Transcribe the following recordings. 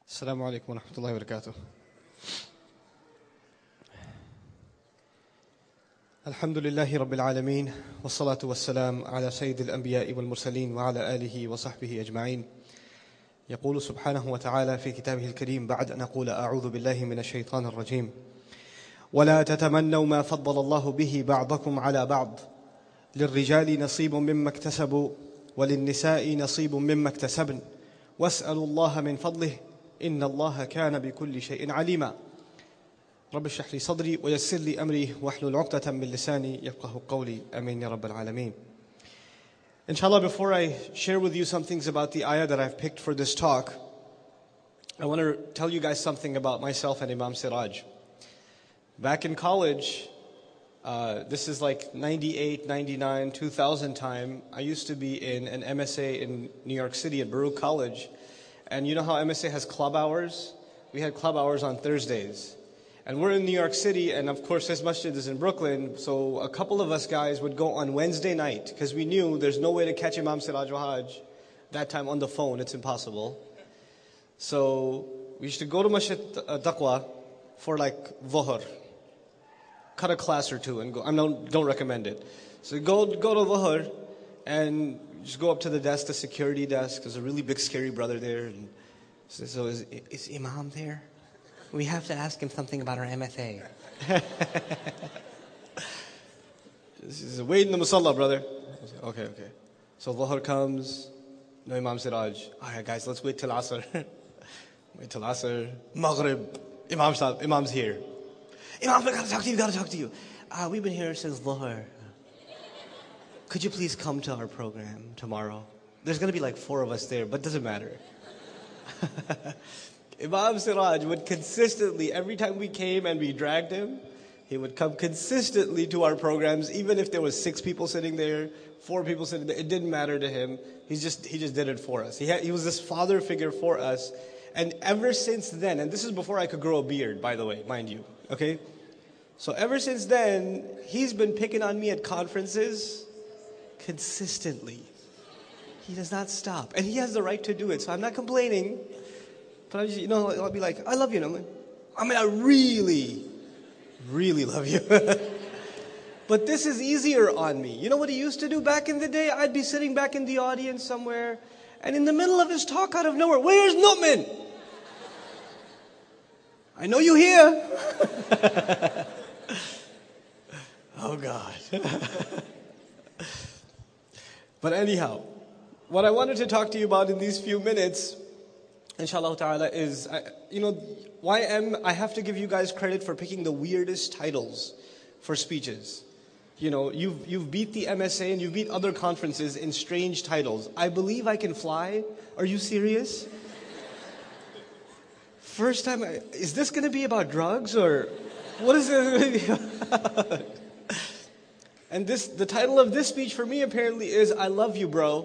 السلام عليكم ورحمة الله وبركاته. الحمد لله رب العالمين والصلاة والسلام على سيد الأنبياء والمرسلين وعلى آله وصحبه أجمعين. يقول سبحانه وتعالى في كتابه الكريم بعد أن أقول أعوذ بالله من الشيطان الرجيم: ولا تتمنوا ما فضل الله به بعضكم على بعض للرجال نصيب مما اكتسبوا وللنساء نصيب مما اكتسبن واسألوا الله من فضله إن الله كان بكل شيء عليما. رب اشرح لي صدري ويسر لي أمري واحلل عقدة من لساني يفقهوا قولي آمين يا رب العالمين. Inshallah, before I share with you some things about the ayah that I've picked for this talk, I want to tell you guys something about myself and Imam Siraj. Back in college, this is like 98, 99, 2000 time, I used to be in an MSA in New York City at Baruch College. And you know how MSA has club hours? We had club hours on Thursdays. And we're in New York City, and of course this masjid is in Brooklyn, so a couple of us guys would go on Wednesday night, because we knew there's no way to catch Imam Siraj Wahaj that time on the phone, it's impossible. So we used to go to Masjid Taqwa for like Dhuhr. Cut a class or two and go. I don't recommend it. So go to Dhuhr and just go up to the desk, the security desk. There's a really big scary brother there. And so is Imam there? We have to ask him something about our MFA. He says, wait in the musalla, brother. Okay. So Dhuhr comes. No Imam Siraj. All right, guys, let's wait till Asr. Wait till Asr. Maghrib. Imam's here. Imam, we gotta talk to you. We've been here since Dhuhr. Could you please come to our program tomorrow? There's going to be like 4 of us there, but it doesn't matter. Imam Siraj would consistently, every time we came and we dragged him, he would come consistently to our programs, even if there was 6 people sitting there, 4 people sitting there. It didn't matter to him. He just did it for us. He was this father figure for us. And ever since then, and this is before I could grow a beard, by the way, mind you, okay? So ever since then, he's been picking on me at conferences consistently. He does not stop. And he has the right to do it, so I'm not complaining. But I'll be like, I love you, I really, really love you. But this is easier on me. You know what he used to do back in the day? I'd be sitting back in the audience somewhere, and in the middle of his talk, out of nowhere, where's Nu'man? I know you here. Oh God. But anyhow, what I wanted to talk to you about in these few minutes, inshallah ta'ala, is, I have to give you guys credit for picking the weirdest titles for speeches. You've beat the MSA and you've beat other conferences in strange titles. I believe I can fly. Are you serious? First time, is this going to be about drugs or what is this going to be about? And the title of this speech for me apparently is, I love you, bro.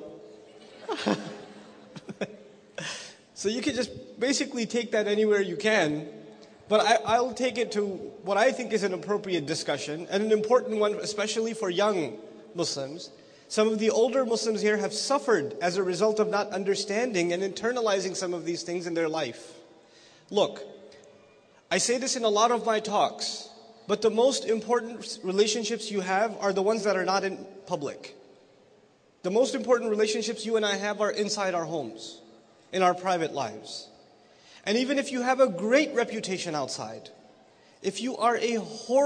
So you can just basically take that anywhere you can. But I'll take it to what I think is an appropriate discussion, and an important one, especially for young Muslims. Some of the older Muslims here have suffered as a result of not understanding and internalizing some of these things in their life. Look, I say this in a lot of my talks, but the most important relationships you have are the ones that are not in public. The most important relationships you and I have are inside our homes, in our private lives. And even if you have a great reputation outside, if you are have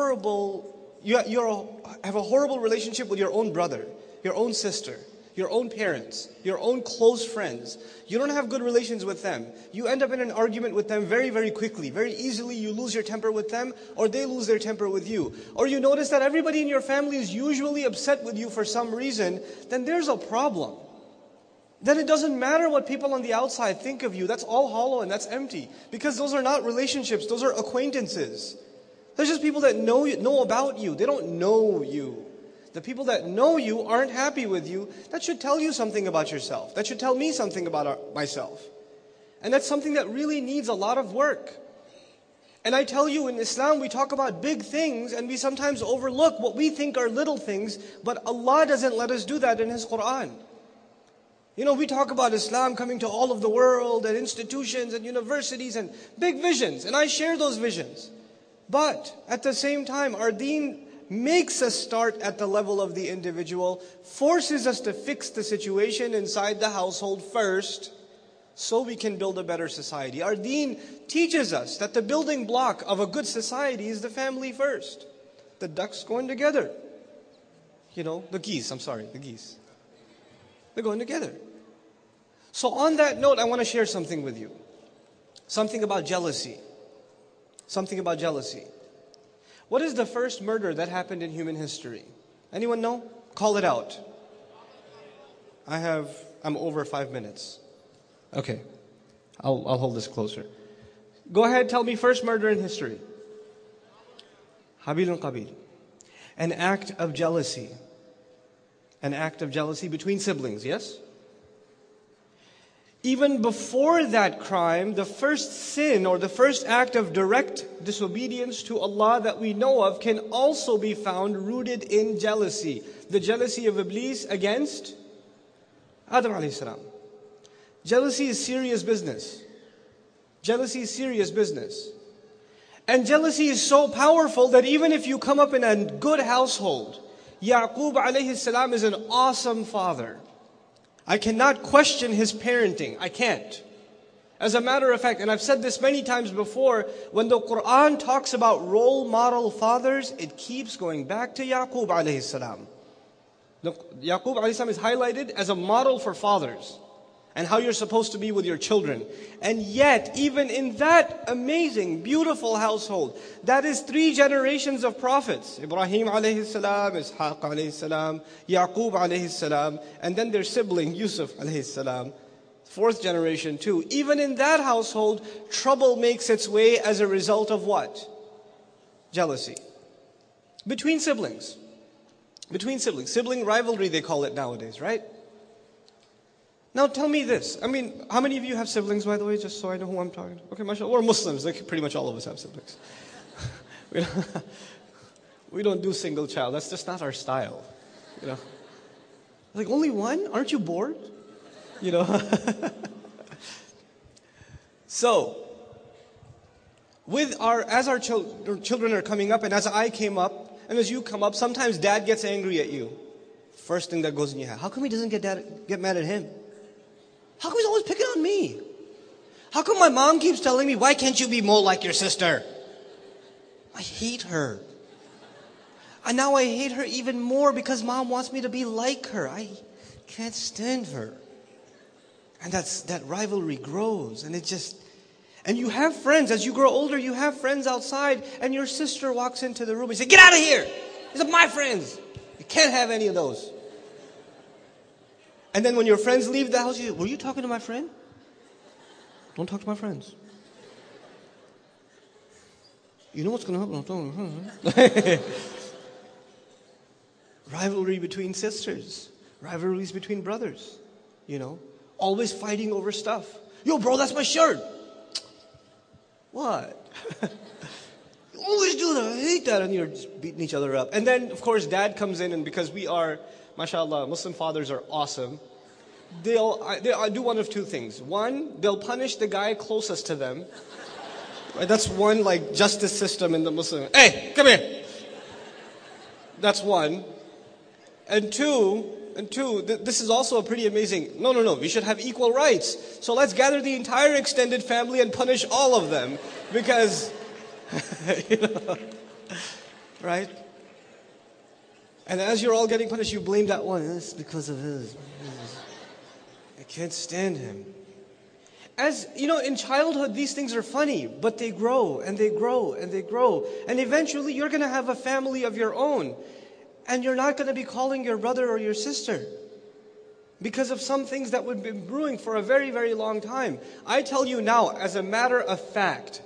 a horrible relationship with your own brother, your own sister, your own parents, your own close friends, you don't have good relations with them, you end up in an argument with them very, very quickly. Very easily you lose your temper with them, or they lose their temper with you. Or you notice that everybody in your family is usually upset with you for some reason, then there's a problem. Then it doesn't matter what people on the outside think of you. That's all hollow and that's empty. Because those are not relationships, those are acquaintances. They're just people that know about you. They don't know you. The people that know you aren't happy with you. That should tell you something about yourself. That should tell me something about myself. And that's something that really needs a lot of work. And I tell you, in Islam, we talk about big things and we sometimes overlook what we think are little things, but Allah doesn't let us do that in His Quran. We talk about Islam coming to all of the world and institutions and universities and big visions. And I share those visions. But at the same time, our deen makes us start at the level of the individual, forces us to fix the situation inside the household first, so we can build a better society. Our deen teaches us that the building block of a good society is the family first. The ducks going together. The geese, the geese. They're going together. So on that note, I want to share something with you. Something about jealousy. Something about jealousy. What is the first murder that happened in human history? Anyone know? Call it out. I'm over 5 minutes. Okay. I'll hold this closer. Go ahead, tell me first murder in history. Habil and Qabil. An act of jealousy. An act of jealousy between siblings, yes? Even before that crime, the first sin or the first act of direct disobedience to Allah that we know of can also be found rooted in jealousy. The jealousy of Iblis against Adam alayhi salam. Jealousy is serious business. Jealousy is serious business. And jealousy is so powerful that even if you come up in a good household, Yaqub alayhi salam is an awesome father. I cannot question his parenting. I can't. As a matter of fact, and I've said this many times before, when the Quran talks about role model fathers, it keeps going back to Yaqub alayhi salam. Yaqub alayhi salam is highlighted as a model for fathers and how you're supposed to be with your children. And yet, even in that amazing, beautiful household, that is 3 generations of prophets. Ibrahim alayhi salam, Ishaq alayhi salam, Yaqub alayhi salam, and then their sibling Yusuf alayhi salam. 4th generation too. Even in that household, trouble makes its way as a result of what? Jealousy. Between siblings. Between siblings. Sibling rivalry they call it nowadays, right? Now tell me this. How many of you have siblings, by the way, just so I know who I'm talking to? Okay, mashallah. We're Muslims. Pretty much all of us have siblings. We don't do single child. That's just not our style. Like, only one? Aren't you bored? So, as our children are coming up, and as I came up, and as you come up, sometimes dad gets angry at you. First thing that goes in your head. How come he doesn't get mad at him? How come he's always picking on me? How come my mom keeps telling me, why can't you be more like your sister? I hate her. And now I hate her even more because mom wants me to be like her. I can't stand her. And that rivalry grows. And you have friends. As you grow older, you have friends outside. And your sister walks into the room and says, get out of here. These are my friends. You can't have any of those. And then when your friends leave the house, you say, were you talking to my friend? Don't talk to my friends. You know what's going to happen? Rivalry between sisters. Rivalries between brothers. Always fighting over stuff. Yo, bro, that's my shirt. What? You always do that. I hate that. And you're just beating each other up. And then, of course, dad comes in, and because we are, mashallah, Muslim fathers are awesome. They'll do one of 2 things. One, they'll punish the guy closest to them. Right? That's one justice system in the Muslim. Hey, come here. That's one. And two, this is also a pretty amazing. No. We should have equal rights. So let's gather the entire extended family and punish all of them, because, right? And as you're all getting punished, you blame that one. It's because of his. I can't stand him. As in childhood, these things are funny, but they grow and they grow and they grow. And eventually you're going to have a family of your own. And you're not going to be calling your brother or your sister because of some things that would be brewing for a very, very long time. I tell you now, as a matter of fact,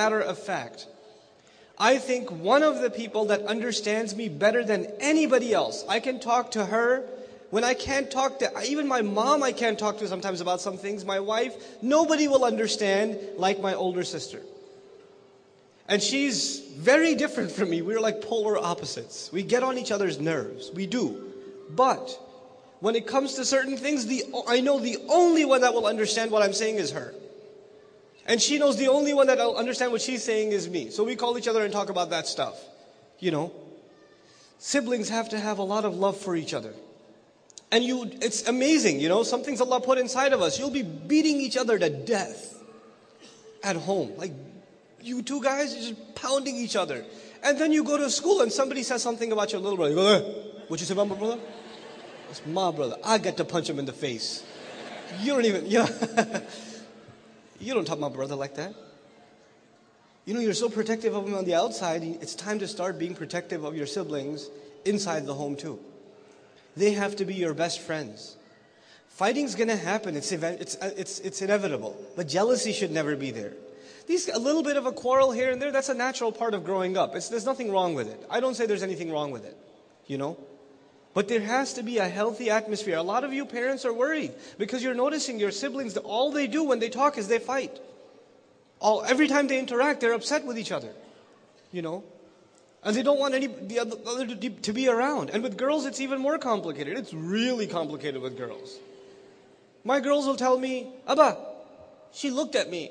I think one of the people that understands me better than anybody else, I can talk to her when I can't talk to, even my mom I can't talk to sometimes about some things, my wife, nobody will understand like my older sister. And she's very different from me. We're like polar opposites. We get on each other's nerves. We do. But When it comes to certain things, I know the only one that will understand what I'm saying is her. And she knows the only one that will understand what she's saying is me. So we call each other and talk about that stuff. You know, siblings have to have a lot of love for each other. And it's amazing, you know, some things Allah put inside of us. You'll be beating each other to death at home. Like, you two guys are just pounding each other. And then you go to school and somebody says something about your little brother. You go, what you say about my brother? It's my brother. I get to punch him in the face. You don't even, you don't talk about my brother like that. You know, you're so protective of him on the outside. It's time to start being protective of your siblings inside the home too. They have to be your best friends. Fighting's going to happen. It's inevitable. But jealousy should never be there. A little bit of a quarrel here and there, that's a natural part of growing up. There's nothing wrong with it. I don't say there's anything wrong with it. You know? But there has to be a healthy atmosphere. A lot of you parents are worried because you're noticing your siblings, all they do when they talk is they fight. Every time they interact, they're upset with each other. You know? And they don't want the other to be around. And with girls, it's even more complicated. It's really complicated with girls. My girls will tell me, Abba, she looked at me.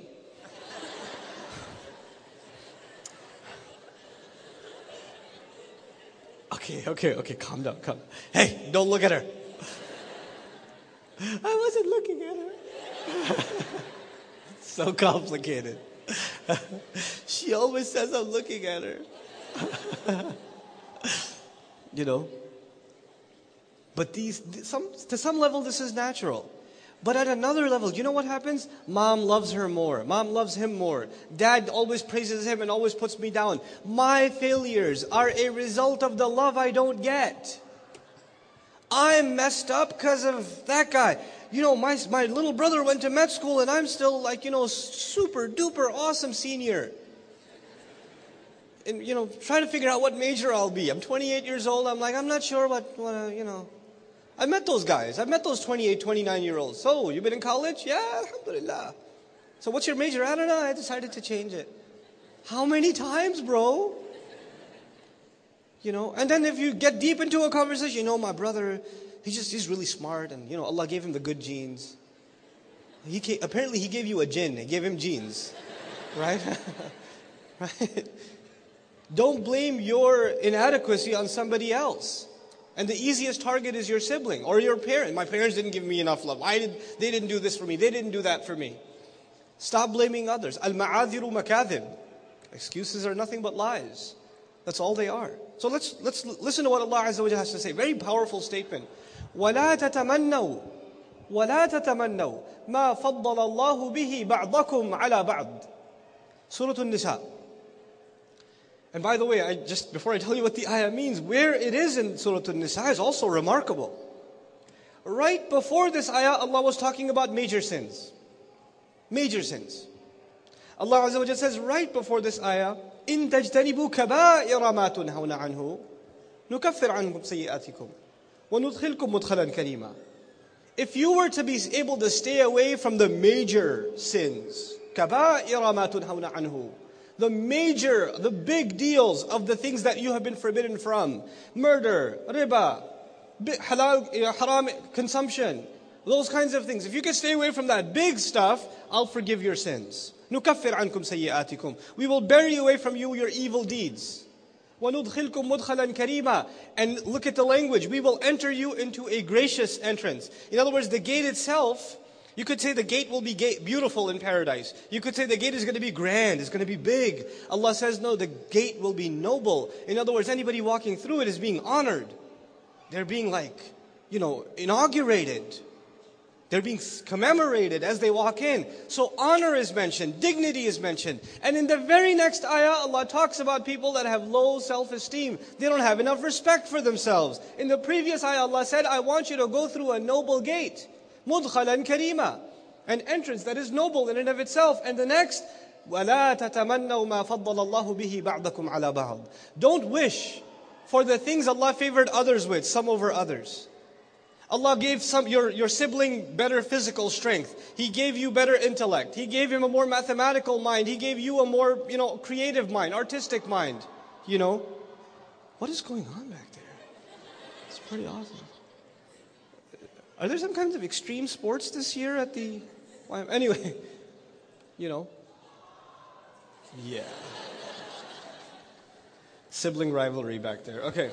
Okay, calm down. Hey, don't look at her. I wasn't looking at her. It's so complicated. She always says I'm looking at her. You know. But to some level, this is natural. But at another level, you know what happens? Mom loves her more. Mom loves him more. Dad always praises him and always puts me down. My failures are a result of the love I don't get. I'm messed up because of that guy. You know, my little brother went to med school and I'm still like, you know, super duper awesome senior. And, you know, trying to figure out what major I'll be. I'm 28 years old. I'm like, I'm not sure what you know. I met those guys. I've met those 28, 29-year-olds. So, you been in college? Yeah, alhamdulillah. So, what's your major? I don't know. I decided to change it. How many times, bro? You know, and then if you get deep into a conversation, you know, my brother, he's really smart and, you know, Allah gave him the good genes. Apparently, He gave you a jinn. He gave him genes. Right? Right? Don't blame your inadequacy on somebody else. And the easiest target is your sibling or your parent. My parents didn't give me enough love. They didn't do this for me. They didn't do that for me. Stop blaming others. Al-ma'adhiru makadhib. Excuses are nothing but lies. That's all they are. So let's listen to what Allah Azza wa Jalla has to say. Very powerful statement. وَلَا تَتَمَنَّوْا مَا فَضَّلَ اللَّهُ بِهِ بَعْضَكُمْ عَلَى بَعْضٍ. Surah An-Nisa. And by the way, before I tell you what the ayah means, where it is in Surah An-Nisa is also remarkable. Right before this ayah, Allah was talking about major sins. Major sins. Allah Azza wa Jalla says right before this ayah, إِن تَجْتَنِبُوا كَبَائِرَ مَا تُنْهَوْنَ عَنْهُ نُكَفِّرْ عَنْكُمْ سَيِّئَاتِكُمْ وَنُدْخِلْكُمْ مُدْخَلًا كَرِيمًا. If you were to be able to stay away from the major sins, كَبَائِرَ مَا تُنْهَوْنَ عَنْهُ, the big deals of the things that you have been forbidden from, murder, riba, halal, haram consumption, those kinds of things. If you can stay away from that big stuff, I'll forgive your sins. نُكَفِّرْ عَنْكُمْ سَيِّئَاتِكُمْ. We will bury away from you your evil deeds. وَنُدْخِلْكُمْ مُدْخَلًا كَرِيمًا. And look at the language. We will enter you into a gracious entrance. In other words, the gate itself, you could say the gate will be beautiful in paradise. You could say the gate is going to be grand, it's going to be big. Allah says, no, the gate will be noble. In other words, anybody walking through it is being honored. They're being inaugurated. They're being commemorated as they walk in. So honor is mentioned, dignity is mentioned. And in the very next ayah, Allah talks about people that have low self-esteem. They don't have enough respect for themselves. In the previous ayah, Allah said, I want you to go through a noble gate. مُدْخَلًا كَرِيمًا. An entrance that is noble in and of itself. And the next, وَلَا تَتَمَنَّوْا مَا فَضَّلَ اللَّهُ بِهِ بَعْضَكُمْ عَلَى بَعْضٍ. Don't wish for the things Allah favored others with, some over others. Allah gave your sibling better physical strength. He gave you better intellect. He gave him a more mathematical mind. He gave you a more, creative mind, artistic mind. What is going on back there? It's pretty awesome. Are there some kinds of extreme sports this year at the... Anyway, you know. Yeah. Sibling rivalry back there. Okay.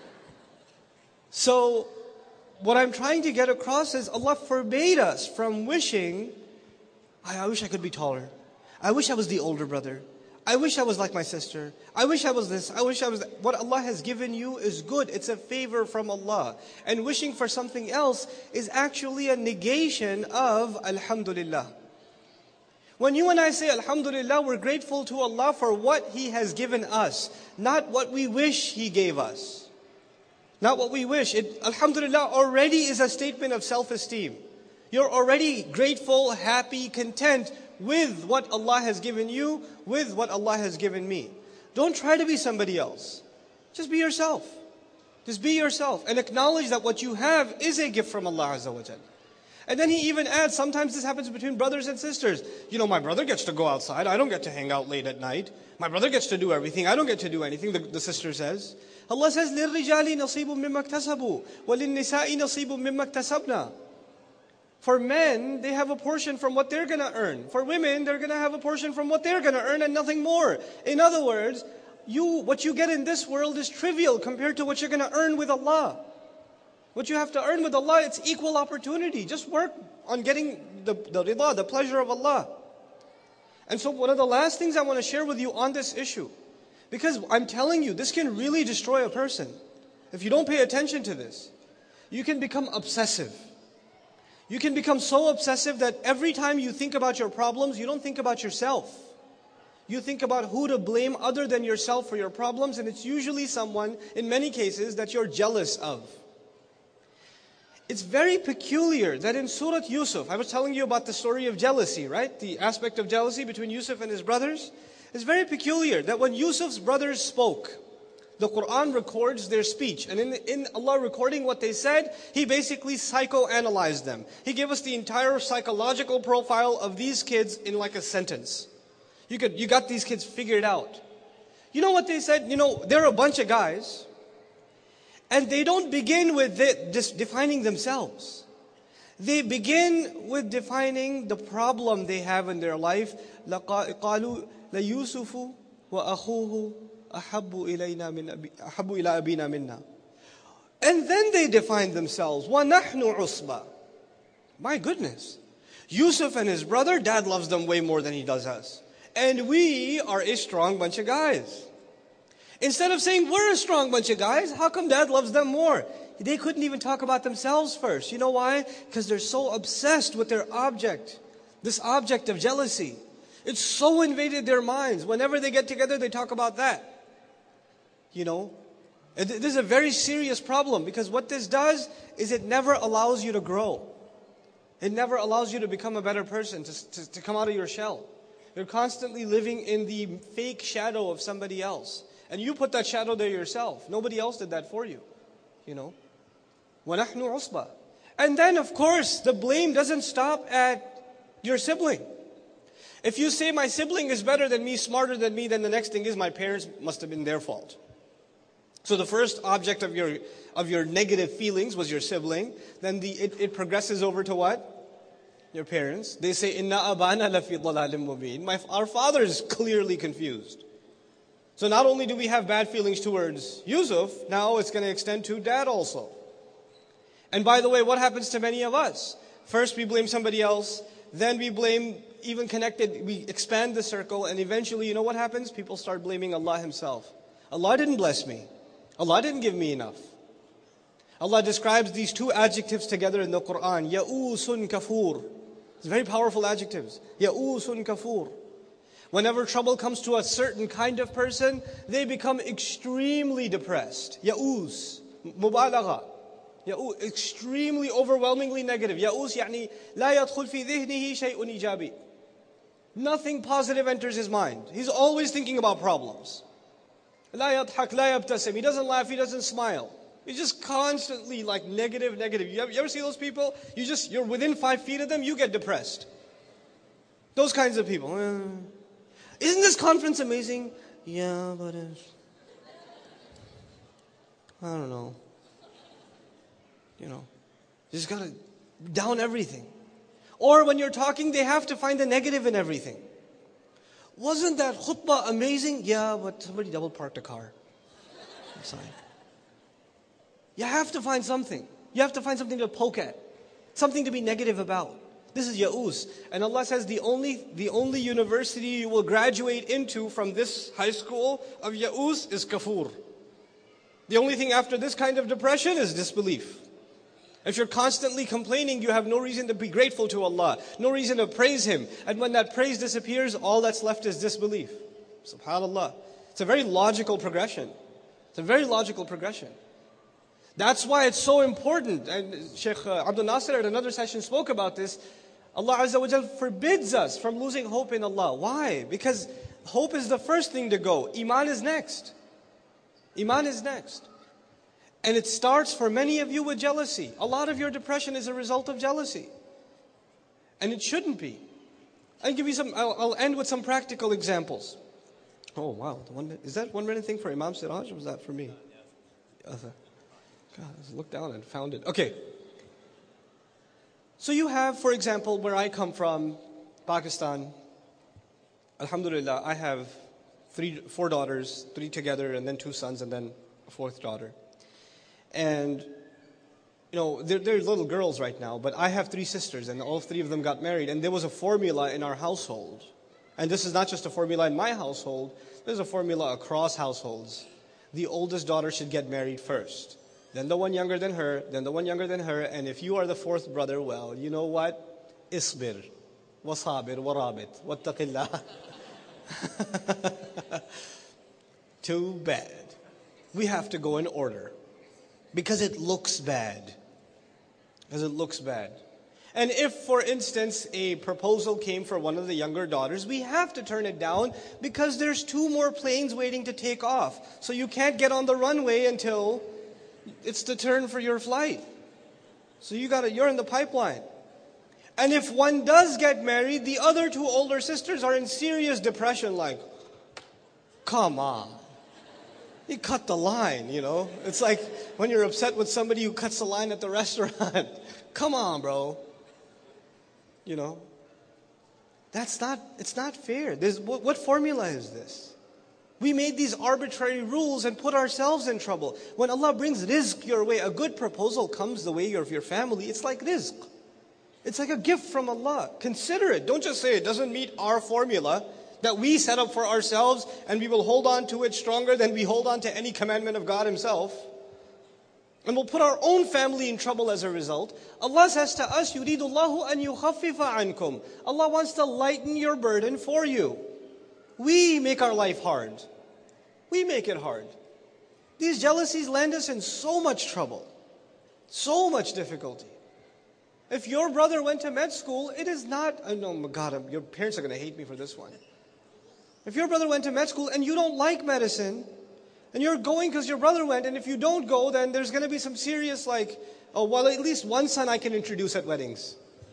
So, what I'm trying to get across is Allah forbade us from wishing, I wish I could be taller. I wish I was the older brother. I wish I was like my sister. I wish I was this. I wish I was that. What Allah has given you is good. It's a favor from Allah. And wishing for something else is actually a negation of Alhamdulillah. When you and I say Alhamdulillah, we're grateful to Allah for what He has given us, not what we wish He gave us. Not what we wish. Alhamdulillah already is a statement of self-esteem. You're already grateful, happy, content with what Allah has given you, with what Allah has given me. Don't try to be somebody else. Just be yourself. Just be yourself and acknowledge that what you have is a gift from Allah Azza wa Jal. And then He even adds, sometimes this happens between brothers and sisters. You know, my brother gets to go outside. I don't get to hang out late at night. My brother gets to do everything. I don't get to do anything, the sister says. Allah says, لِلْرِجَالِ نَصِيبٌ مِّمَّا اكْتَسَبُوا وَلِلنِّسَاءِ نَصِيبٌ مِّمَّا اكْتَسَبْنَا. For men, they have a portion from what they're going to earn. For women, they're going to have a portion from what they're going to earn and nothing more. In other words, what you get in this world is trivial compared to what you're going to earn with Allah. What you have to earn with Allah, it's equal opportunity. Just work on getting the rida, the pleasure of Allah. And so one of the last things I want to share with you on this issue, because I'm telling you, this can really destroy a person. If you don't pay attention to this, you can become obsessive. You can become so obsessive that every time you think about your problems, you don't think about yourself. You think about who to blame other than yourself for your problems, and it's usually someone, in many cases, that you're jealous of. It's very peculiar that in Surah Yusuf, I was telling you about the story of jealousy, right? The aspect of jealousy between Yusuf and his brothers. It's very peculiar that when Yusuf's brothers spoke, the Quran records their speech. And in Allah recording what they said, He basically psychoanalyzed them. He gave us the entire psychological profile of these kids in like a sentence. You got these kids figured out. You know what they said? You know, they're a bunch of guys. And they don't begin with just defining themselves. They begin with defining the problem they have in their life. قَالُوا لَيُوسُفُ وَأَخُوهُ أَحَبُّ إِلَىٰ أَبِينَا مِنَّا. And then they define themselves. وَنَحْنُ عُصْبَةٌ. My goodness. Yusuf and his brother, Dad loves them way more than he does us. And we are a strong bunch of guys. Instead of saying, we're a strong bunch of guys, how come Dad loves them more? They couldn't even talk about themselves first. You know why? Because they're so obsessed with their object. This object of jealousy. It's so invaded their minds. Whenever they get together, they talk about that. You know? And this is a very serious problem, because what this does is it never allows you to grow. It never allows you to become a better person, to come out of your shell. You're constantly living in the fake shadow of somebody else. And you put that shadow there yourself. Nobody else did that for you. You know? وَنَحْنُ عُصْبَةٌ. And then, of course, the blame doesn't stop at your sibling. If you say my sibling is better than me, smarter than me, then the next thing is my parents must have been their fault. So the first object of your negative feelings was your sibling. Then it progresses over to what? Your parents. They say, Inna abana lafi dhalalim mubin. Our father is clearly confused. So not only do we have bad feelings towards Yusuf, now it's going to extend to Dad also. And by the way, what happens to many of us? First we blame somebody else, then we blame, even connected, we expand the circle, and eventually, you know what happens? People start blaming Allah Himself. Allah didn't bless me. Allah didn't give me enough. Allah describes these two adjectives together in the Quran. Ya'usun kafur. It's very powerful adjectives. Ya'usun kafur. Whenever trouble comes to a certain kind of person, they become extremely depressed. Ya'us. Mubalagha. Extremely, overwhelmingly negative. Ya'us يعني لا يدخل في ذهنه شيء إيجابي. Nothing positive enters his mind. He's always thinking about problems. لا يضحك لا يبتسم. He doesn't laugh, he doesn't smile. He's just constantly like negative. You ever see those people? You're within 5 feet of them, you get depressed. Those kinds of people. Isn't this conference amazing? Yeah, but I don't know. You know, you just gotta down everything. Or when you're talking, they have to find the negative in everything. Wasn't that khutbah amazing? Yeah, but somebody double parked a car outside. You have to find something. You have to find something to poke at. Something to be negative about. This is Ya'us. And Allah says the only university you will graduate into from this high school of Ya'us is kafur. The only thing after this kind of depression is disbelief. If you're constantly complaining, you have no reason to be grateful to Allah, no reason to praise Him. And when that praise disappears, all that's left is disbelief. SubhanAllah. It's a very logical progression. It's a very logical progression. That's why it's so important. And Shaykh Abdul Nasir at another session spoke about this. Allah Azza wa Jal forbids us from losing hope in Allah. Why? Because hope is the first thing to go. Iman is next. Iman is next. And it starts for many of you with jealousy. A lot of your depression is a result of jealousy. And it shouldn't be. I'll end with some practical examples. Oh wow, is that 1 minute thing for Imam Siraj or was that for me? God, I looked down and found it. Okay. So you have, for example, where I come from, Pakistan. Alhamdulillah, I have 4 daughters, 3 together, and then 2 sons, and then a 4th daughter. And, they're little girls right now, but I have 3 sisters, and all 3 of them got married. And there was a formula in our household. And this is not just a formula in my household, there's a formula across households. The oldest daughter should get married first. Then the one younger than her, then the one younger than her. And if you are the 4th brother, well, you know what? Isbir, wasabir, warabit, wattaqillah. Too bad. We have to go in order. Because it looks bad. Because it looks bad. And if, for instance, a proposal came for one of the younger daughters, we have to turn it down because there's 2 more planes waiting to take off. So you can't get on the runway until it's the turn for your flight. So you're in the pipeline. And if one does get married, the other 2 older sisters are in serious depression, like, come on. You cut the line, It's like when you're upset with somebody who cuts the line at the restaurant. Come on, bro. It's not fair. What formula is this? We made these arbitrary rules and put ourselves in trouble. When Allah brings rizq your way, a good proposal comes the way of your family, it's like rizq. It's like a gift from Allah. Consider it. Don't just say it doesn't meet our formula that we set up for ourselves and we will hold on to it stronger than we hold on to any commandment of God Himself. And we'll put our own family in trouble as a result. Allah says to us, يُرِيدُ اللَّهُ أَن يُخَفِّفَ عَنْكُمْ. Allah wants to lighten your burden for you. We make our life hard. We make it hard. These jealousies land us in so much trouble. So much difficulty. If your brother went to med school, it is not, oh God, your parents are going to hate me for this one. If your brother went to med school and you don't like medicine, and you're going because your brother went, and if you don't go, then there's going to be some serious at least one son I can introduce at weddings.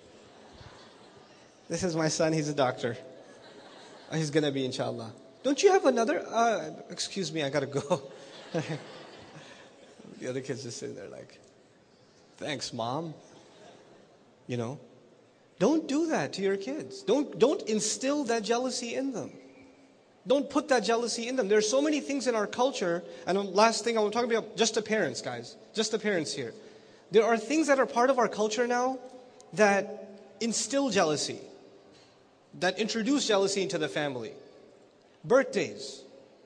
This is my son, he's a doctor. He's going to be, inshallah. Don't you have another? Excuse me, I got to go. The other kids just sitting there like, thanks, Mom. Don't do that to your kids. Don't instill that jealousy in them. Don't put that jealousy in them. There are so many things in our culture, and last thing I want to talk about, just the parents, guys. Just the parents here. There are things that are part of our culture now that instill jealousy, that introduce jealousy into the family. Birthdays.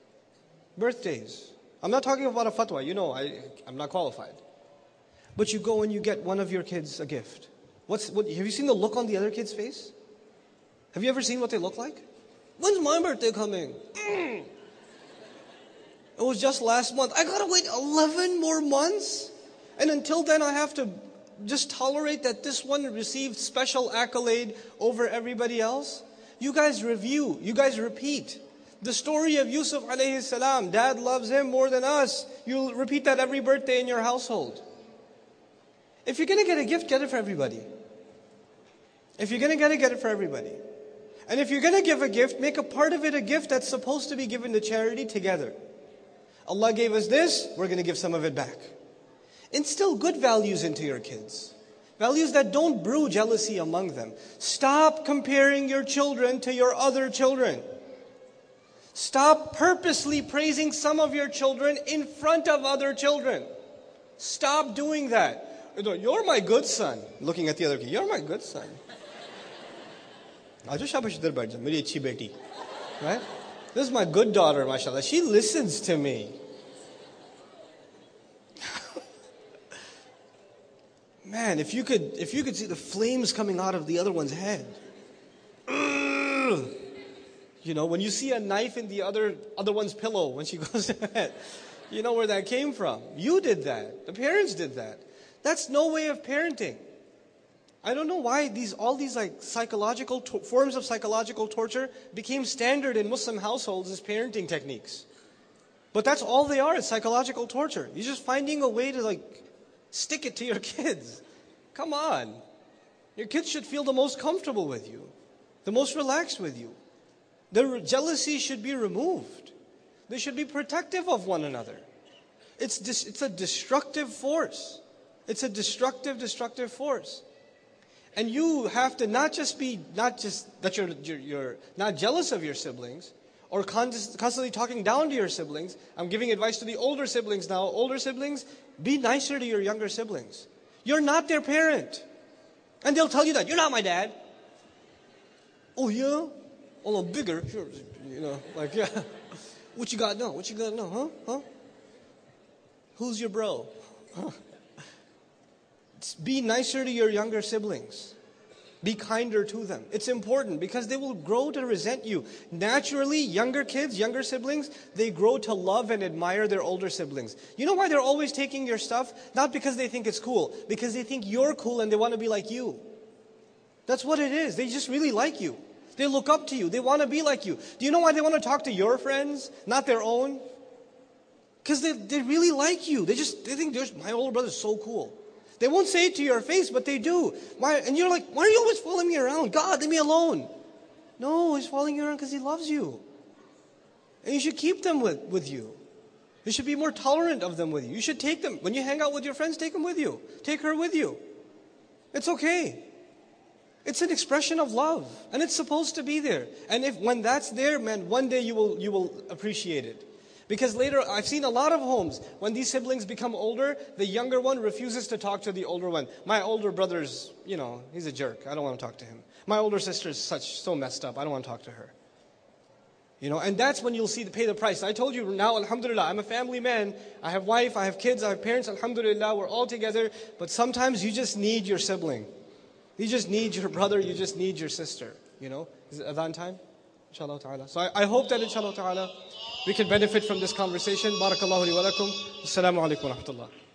I'm not talking about a fatwa. I'm not qualified. But you go and you get one of your kids a gift. Have you seen the look on the other kid's face? Have you ever seen what they look like? When's my birthday coming? It was just last month. I gotta wait 11 more months? And until then I have to just tolerate that this one received special accolade over everybody else? You guys review. You guys repeat. The story of Yusuf alayhi salam. Dad loves him more than us. You'll repeat that every birthday in your household. If you're gonna get a gift, get it for everybody. If you're gonna get it for everybody. And if you're going to give a gift, make a part of it a gift that's supposed to be given to charity together. Allah gave us this, we're going to give some of it back. Instill good values into your kids. Values that don't brew jealousy among them. Stop comparing your children to your other children. Stop purposely praising some of your children in front of other children. Stop doing that. You're my good son. Looking at the other kid. You're my good son. Right? This is my good daughter, mashallah. She listens to me. Man, if you could see the flames coming out of the other one's head. You know, when you see a knife in the other one's pillow when she goes to bed, you know where that came from. You did that. The parents did that. That's no way of parenting. I don't know why all these like psychological forms of psychological torture became standard in Muslim households as parenting techniques. But that's all they are, it's psychological torture. You're just finding a way to like stick it to your kids. Come on. Your kids should feel the most comfortable with you, the most relaxed with you. The jealousy should be removed. They should be protective of one another. It's a destructive force. It's a destructive force. And you have to not just that you're not jealous of your siblings or constantly talking down to your siblings. I'm giving advice to the older siblings now. Older siblings, be nicer to your younger siblings. You're not their parent. And they'll tell you that. You're not my dad. Oh yeah? Oh, I'm bigger. Sure. You know, like, yeah. What you got now? What you got now? Huh? Who's your bro? Huh? Be nicer to your younger siblings. Be kinder to them. It's important because they will grow to resent you. Naturally, younger kids, younger siblings, they grow to love and admire their older siblings. You know why they're always taking your stuff? Not because they think it's cool. Because they think you're cool and they want to be like you. That's what it is. They just really like you. They look up to you. They want to be like you. Do you know why they want to talk to your friends, not their own? Because they really like you. They think my older brother's so cool. They won't say it to your face, but they do. Why? And you're like, why are you always following me around? God, leave me alone. No, He's following you around because He loves you. And you should keep them with you. You should be more tolerant of them with you. You should take them. When you hang out with your friends, take them with you. Take her with you. It's okay. It's an expression of love. And it's supposed to be there. And when that's there, man, one day you will appreciate it. Because later, I've seen a lot of homes, when these siblings become older, the younger one refuses to talk to the older one. My older brother's, he's a jerk. I don't want to talk to him. My older sister's so messed up. I don't want to talk to her. And that's when you'll pay the price. I told you now, alhamdulillah, I'm a family man. I have wife, I have kids, I have parents, alhamdulillah, we're all together. But sometimes you just need your sibling. You just need your brother, you just need your sister. Is it adhan time? Inshallah ta'ala. So I hope that inshallah ta'ala we can benefit from this conversation. Barakallahu li wa lakum. Assalamu alaikum wa rahmatullah.